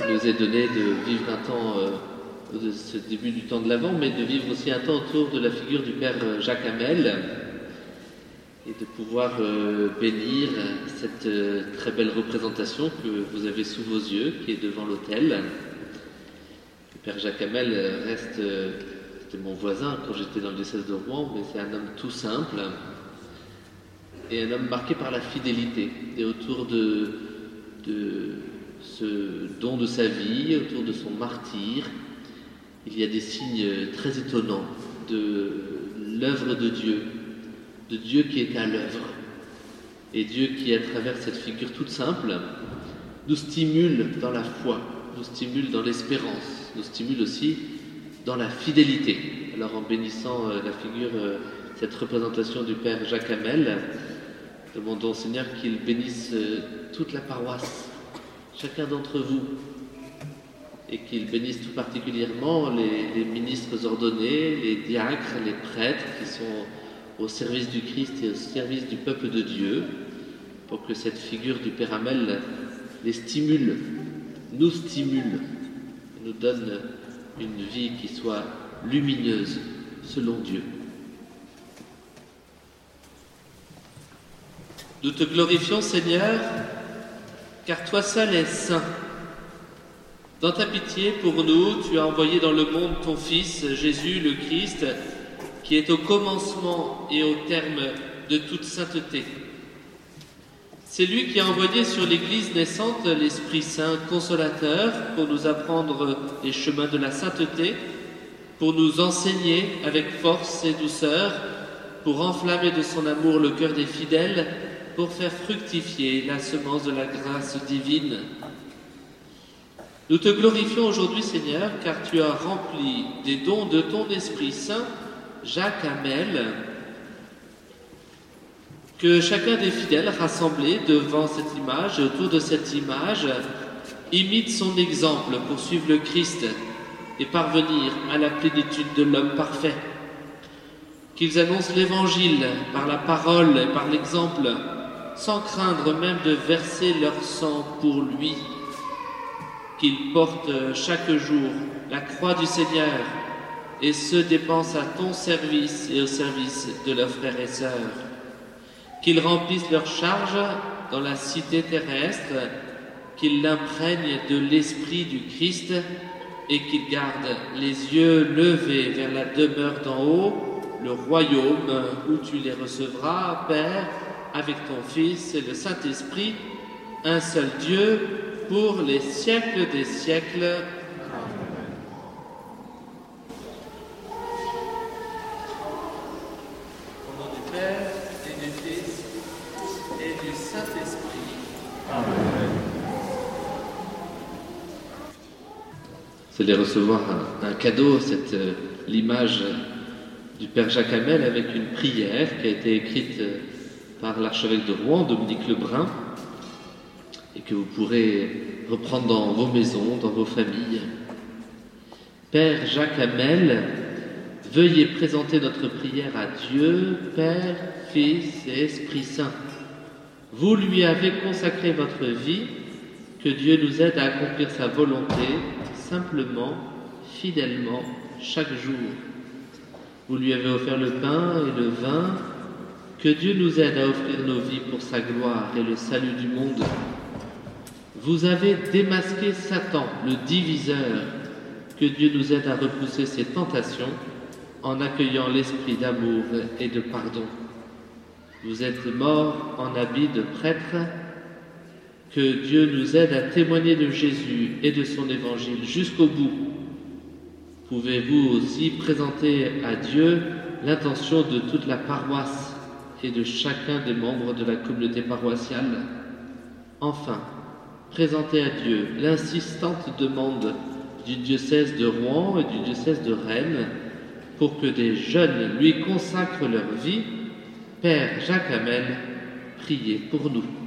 nous est donné de vivre un temps de ce début du temps de l'Avent, mais de vivre aussi un temps autour de la figure du Père Jacques Hamel et de pouvoir bénir cette très belle représentation que vous avez sous vos yeux, qui est devant l'autel. Le Père Jacques Hamel reste, c'était mon voisin quand j'étais dans le diocèse de Rouen, mais c'est un homme tout simple et un homme marqué par la fidélité. Et autour de ce don de sa vie, autour de son martyre, il y a des signes très étonnants de l'œuvre de Dieu qui est à l'œuvre, et Dieu qui, à travers cette figure toute simple, nous stimule dans la foi, nous stimule dans l'espérance, nous stimule aussi dans la fidélité. Alors en bénissant la figure, cette représentation du Père Jacques Hamel, demandons au Seigneur qu'il bénisse toute la paroisse, chacun d'entre vous, et qu'il bénisse tout particulièrement les ministres ordonnés, les diacres, les prêtres qui sont au service du Christ et au service du peuple de Dieu, pour que cette figure du Père Hamel les stimule, nous donne une vie qui soit lumineuse selon Dieu. Nous te glorifions, Seigneur, car toi seul es saint. Dans ta pitié pour nous, tu as envoyé dans le monde ton Fils, Jésus le Christ, qui est au commencement et au terme de toute sainteté. C'est lui qui a envoyé sur l'Église naissante l'Esprit Saint consolateur pour nous apprendre les chemins de la sainteté, pour nous enseigner avec force et douceur, pour enflammer de son amour le cœur des fidèles, pour faire fructifier la semence de la grâce divine. Nous te glorifions aujourd'hui, Seigneur, car tu as rempli des dons de ton Esprit Saint, Jacques Hamel, que chacun des fidèles rassemblés devant cette image et autour de cette image imite son exemple pour suivre le Christ et parvenir à la plénitude de l'homme parfait. Qu'ils annoncent l'Évangile par la parole et par l'exemple, sans craindre même de verser leur sang pour lui. Qu'ils portent chaque jour la croix du Seigneur et se dépensent à ton service et au service de leurs frères et sœurs. Qu'ils remplissent leur charge dans la cité terrestre, qu'ils l'imprègnent de l'Esprit du Christ et qu'ils gardent les yeux levés vers la demeure d'en haut, le royaume où tu les recevras, Père, avec ton Fils et le Saint-Esprit, un seul Dieu, pour les siècles des siècles. Au nom du Père et du Fils et du Saint-Esprit. Amen. Vous allez recevoir un cadeau, l'image du Père Jacques Hamel avec une prière qui a été écrite par l'archevêque de Rouen, Dominique Lebrun, et que vous pourrez reprendre dans vos maisons, dans vos familles. Père Jacques Hamel, veuillez présenter notre prière à Dieu, Père, Fils et Esprit Saint. Vous lui avez consacré votre vie, que Dieu nous aide à accomplir sa volonté, simplement, fidèlement, chaque jour. Vous lui avez offert le pain et le vin, que Dieu nous aide à offrir nos vies pour sa gloire et le salut du monde. Vous avez démasqué Satan, le diviseur, que Dieu nous aide à repousser ses tentations en accueillant l'esprit d'amour et de pardon. Vous êtes morts en habit de prêtre, que Dieu nous aide à témoigner de Jésus et de son évangile jusqu'au bout. Pouvez-vous aussi présenter à Dieu l'intention de toute la paroisse et de chacun des membres de la communauté paroissiale? Enfin, présentez à Dieu l'insistante demande du diocèse de Rouen et du diocèse de Rennes pour que des jeunes lui consacrent leur vie. Père Jacques Hamel, priez pour nous.